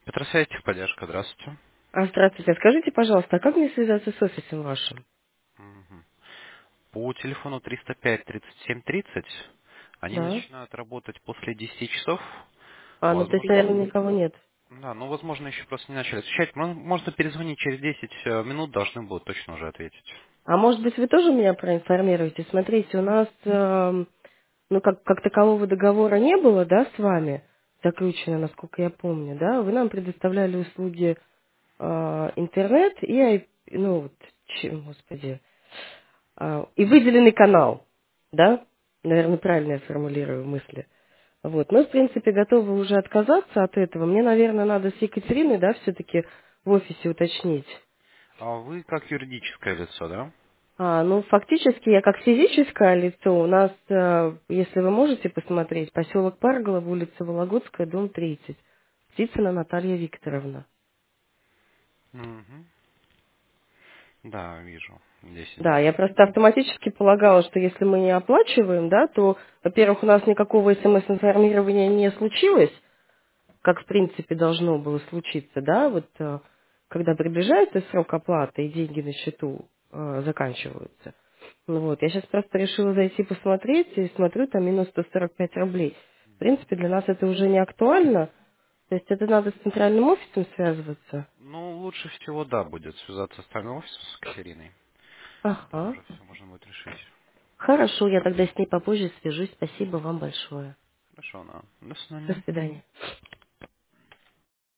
Петросвязь, техподдержка, здравствуйте. Здравствуйте. Скажите, пожалуйста, а как мне связаться с офисом вашим? Мгм. По телефону 305-37-30 они Да. начинают работать после 10 часов. Ну то есть, Возможно, наверное, никого нет. да, ну, возможно, еще просто не начали отвечать. Можно перезвонить через 10 минут, должны будут точно уже ответить. А может быть, вы тоже меня проинформируете? Смотрите, у нас, ну, как такового договора не было, да, с вами, заключено, насколько я помню, да? Вы нам предоставляли услуги интернет и, ну, вот, господи, и выделенный канал, да? Наверное, правильно я формулирую мысли. Вот. Мы, в принципе, готовы уже отказаться от этого. Мне, наверное, надо с Екатериной, да, все-таки в офисе уточнить. А вы как юридическое лицо, да? Ну, фактически, я как физическое лицо, у нас, если вы можете посмотреть, поселок Парголов, улица Вологодская, дом 30. Птицына Наталья Викторовна. Мгм. Да, вижу. Здесь Да, идет. я просто автоматически полагала, что если мы не оплачиваем, да, то, во-первых, у нас никакого СМС-информирования не случилось, как в принципе должно было случиться, да, вот когда приближается срок оплаты и деньги на счету заканчиваются. Ну вот, я сейчас просто решила зайти посмотреть и смотрю, там минус 145 рублей. В принципе, для нас это уже не актуально, то есть это надо с центральным офисом связываться. Ну, лучше всего, да, будет связаться с остальным офисом, с Катериной. Там Ага. уже все можно будет решить. Хорошо, я тогда с ней попозже свяжусь. Спасибо вам большое. Хорошо, на. До До свидания. свидания.